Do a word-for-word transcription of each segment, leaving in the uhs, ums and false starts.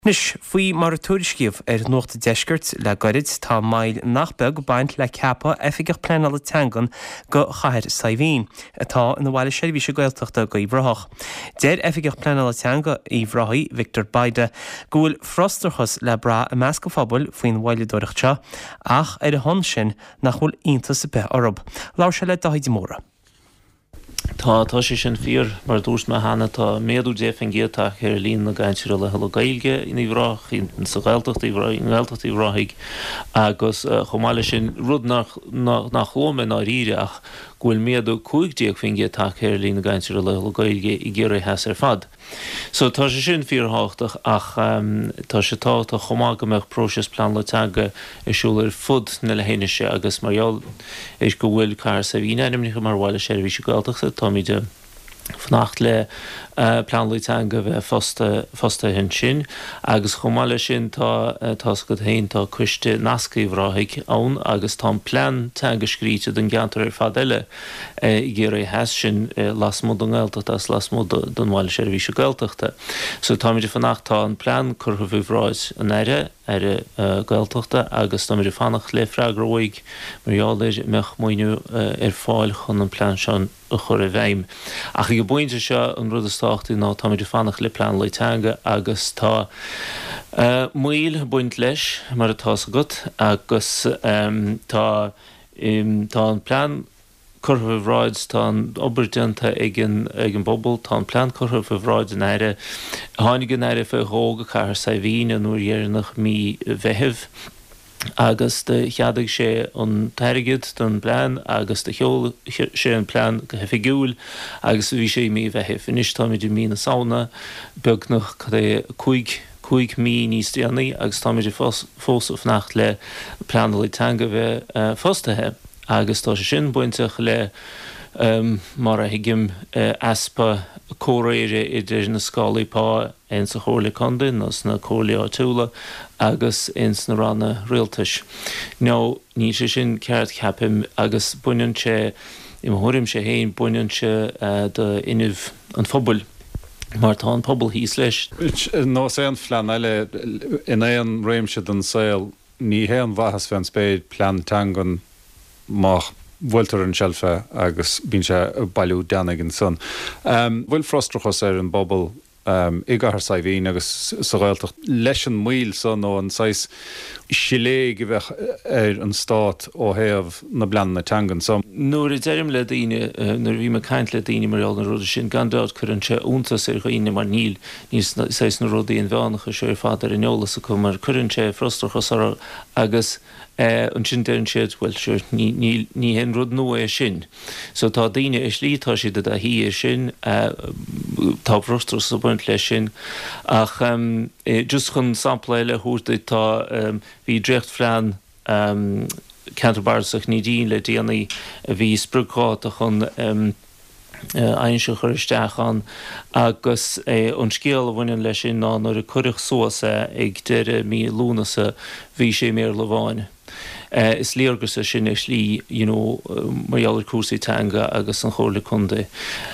Nis faoi mar tuairiscíomh ar nuachta deisgurt le gorid tá mail nachbeag baint le ceapa efigach pleanal teangan go chathir saibhín atá in bhhaile seirbhíse gailteachta go bhreathach. Déir efigach pleanal teanga i bhrathaí Victor Baide gúil frostarchas le bra a measc go phobal faoin bhailedóireachta ach ar a hon sin nach bhfuil iontas sa bith orb. Lár se le daid móra. Tá tá sé sin fíor mar dúirt me hana tá méadú défingéach ar líon na gaiintear le heile gailge in bhrách in sa gailteachtaí in gailteachtaí bhraigh agus chomáile sin rud nach nach chlóme ná ríre ach ghfuil méadú cúig défingéach ar líon na gaiintear le heile gailge i ggéir heas ar fad. So tá sé sin fíorthach ach um, tá sé tá tá chomágameach próses plan le teanga i siúlar fud na le héineise agus marall is go bhfuil car sa bhíine nimnig mar bhile seirbhíse gailteachta tá míide fnacht le uh, plan le teanga bheith fosta fosta hin sin agus chomáile sin tá tá go hain tá cuiste nascaí bhráigh ann agus tá plan teanga scríte den geantar ar fad eile i ggéir é heas sin las mód an gailteachta as las mód don bhile seirbhíse gailteachta. So tá míidir fanacht tá an plan curtha bhráid an aire ar uh, gailteachta agus tá míidir fannach le freagraigh marall meach muoinú uh, ar fáil chun an plan seán a chur a bheim. Ach i go buinte seo an rud istáchtaí ná tá míidir fannach le plan le teanga agus tá uh, muil buint leis mar atá sa gut agus um, tá um, tá an plan curtha bhráid tá an obairdeanta ag an bobbal tá an plan curtha bhráid in aire tháinig in aire fé hóga char sa bhíine nuair dhéarnach mí bheitheh agus de cheadaigh sé an teirigid don plan agus de cheol sé an plan go hefigiúil agus bhí sé mí bheitheh inis tá idir mí na saona beag nach chuig chuig mí níos déanaí agus tá idir fós of nacht le plan le teanga bheith uh, fostathe agus tá sé sin buinteach le um, mar a hiigim uh, aspa córéire idir na scálaí pá ein sa chóirla condin as na cóirla áitiúla agus ins na ranna rialtais. Ná ní sé sin ceart ceapim agus buineann sé im thuirim sé héin buineann sé uh, de inmh an phobal mar tá an pobal híos leis. Nó sé an flean eile in é an réimse den saoil ní hé an bhachas fe an spéid plan teangan más bhfuiltar an seilfe agus bín sé bailú deanagin son. Um, bhfuil frostrachas ar an bobbal um, i gahar sa bhín agus sa ghailteach leis an míl son ó an sais silé go bheith ar an stát ó héamh na blean na teangan son. Nuair i deirim le daoine nuair bhí me caint le daoine mar an rud sin gandáid chuann sé úntas ar chuoine mar níl níos sais na rudaí an bheánach sé ar fáidir in eolas a chu mar chuann sé frostrachas agus Uh, an sin dean siad bhfuil sure, ní, ní, ní hen rud nua é sin. So tá daine is lítá siad a hí é sin uh, tá frostras a buint lei sin ach um, eh, just chun sampla eile thuirta tá um, bhí drecht flean um, canterbarsach ní dín le déanaí a bhí sprúcát a chun um, Uh, einse chuiristeach an agus é an scéal a bhain leis sin ná nuair a chuirich suasa ag deire mí lúnasa bhí sé méar le bháin. Uh, is léargus a sin é slí you know, marall cuasaí teanga agus an chóirla chundaí.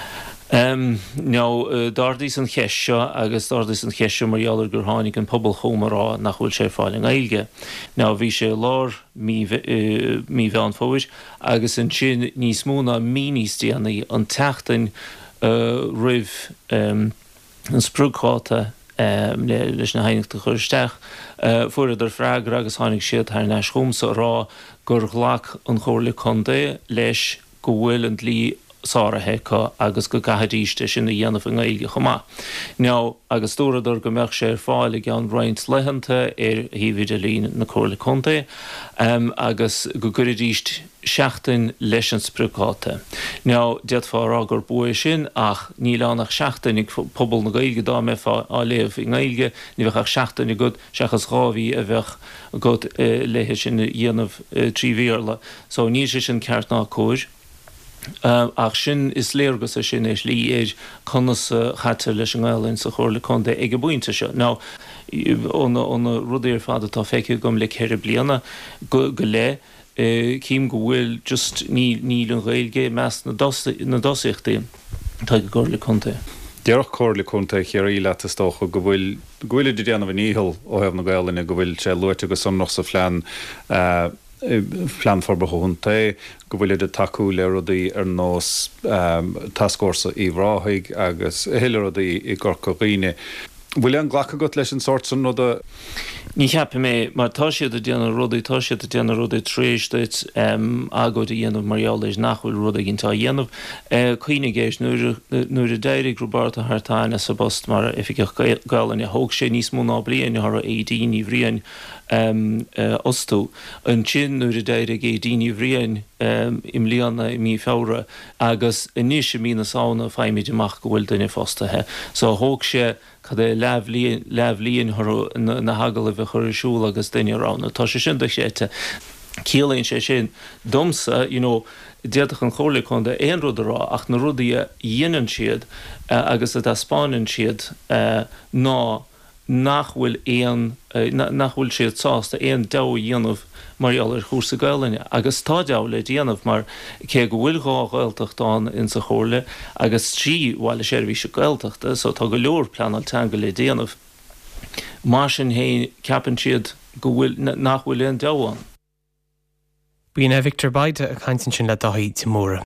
Um, now, uh, dardís an cheisio agus dardís an cheisio marall gur tháinig an pobal chomará nach bhfuil sé fáil an ailge. Now, bhí sé lár mí uh, bhean fóis agus an sin níos múna mí níos déanaí an teachtain uh, rih um, an sprúcháta um, le, leis na hainigta chuiristeach uh, fuair ar freigra agus tháinig siad thar neis chumsa rá gur ghlach an chóirla chundaí leis go bhfuil an lí sáirithe cá agus go gathadíiste sin na dhéanamh an gailge chomá. Ná agus dúradar go meach sé ar fáil ag an roinnt leihananta ar híomhide lín na cóirla chuntaí um, agus go guridíist seachtain leis an sprúcáta. Ná dead fárá gur buair sin ach ní lánach seachtain ag pobal na gailge dá me fá á léamh i gailge ní bheith ach seachtain i gud seachas rábhí a bheith gud uh, léthe sin dhéanamh uh, trí bhéarla. So ní sé sin ceart ná cóir. Uh, ach sin is léargus a sin éis lí éid conas uh, chatte leis an gáilinn sa chóirla chunta ag go buinte seo. Ná óna rudéir fada tá feice gom le ceir bliana go, go le uh, cím go bhfuil just ní, ní an ghailge meas na dosíochtaí tá go gcóirla chunta. Dearach cóirla chunta chéirí le tócha go bhfuil gohfuil de déanamh níhil ó hebh na gailena go bhfuil sé luirte go son nach sa phlean phlean forbarthúnta go bhfuil de taú le rudaí ar nós tascósa í bhráthig agus héile rudaí i gcorcaghine. Bhfuil an ghlacha go leis an sort san nó a Ní cheappa mé mar tá siad a déanana rudaí tá siad a déanana rudaí tréistait agóid a dhéanamh marall leis nachhfuil rudaí gintá dhéanamh chuoine géis nuair a d'éirigh Roberta Hartáine sa bost mar ifigh galan a thóg sé níos mó ná bliain ar é daoine bhríon ostú an sin nuair a d'éirigh é daoine bhríon im líana i mí fára agus iníos sem mína sána feimimiid amach go bhfuil duine fóstathe. So thóg sé cad é leabhlíonn na hagal a bheith chuir siúil agus duine rána. Tá sé sin de séte cíalaonn sé sin domsa, you know, déadach an chóirla chun de éon rud rá ach na rudaí a dhéanann siad agus a d'aspáinann siad ná nachhfuil éon nachhfuil siad sásta éon dá dhéanamh marall ar chúsa gailene agus tá deá le déanamh mar cé go bhfuil gá gailteachtáin in sa chóirla agus trí bhile sé bhí se gailteachta, so tá go leor pleanal teanga le déanamh mar sin hé ceapann siad go bhfuil nachhfuil éon dáháin. Bhíonn Victor Baide a chaintin sin le dahí timóra.